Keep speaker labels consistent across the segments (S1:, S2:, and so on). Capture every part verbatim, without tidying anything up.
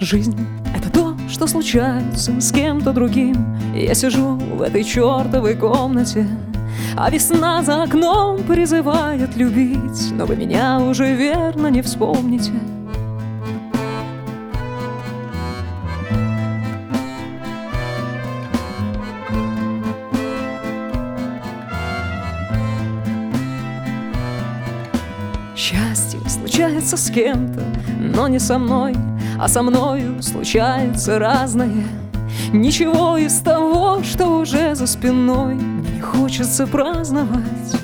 S1: Жизнь — это то, что случается с кем-то другим. Я сижу в этой чертовой комнате, а весна за окном призывает любить, но вы меня уже верно не вспомните. Счастье случается с кем-то, но не со мной, а со мною случается разное. Ничего из того, что уже за спиной, мне не хочется праздновать.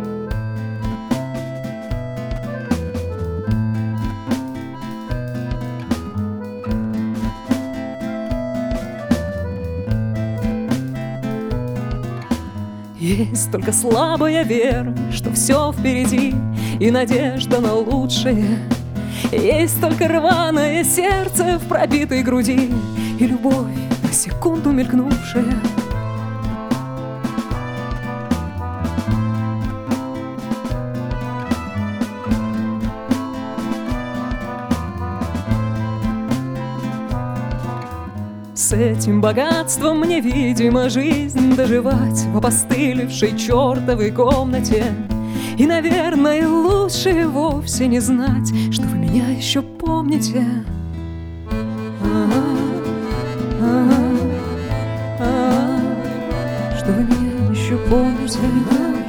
S1: Есть только слабая вера, что все впереди, и надежда на лучшее. Есть только рваное сердце в пробитой груди, и любовь, на секунду мелькнувшая. С этим богатством мне, видимо, жизнь доживать в опостылевшей чертовой комнате. И, наверное, лучше вовсе не знать, что вы меня еще помните. Что вы меня еще помните.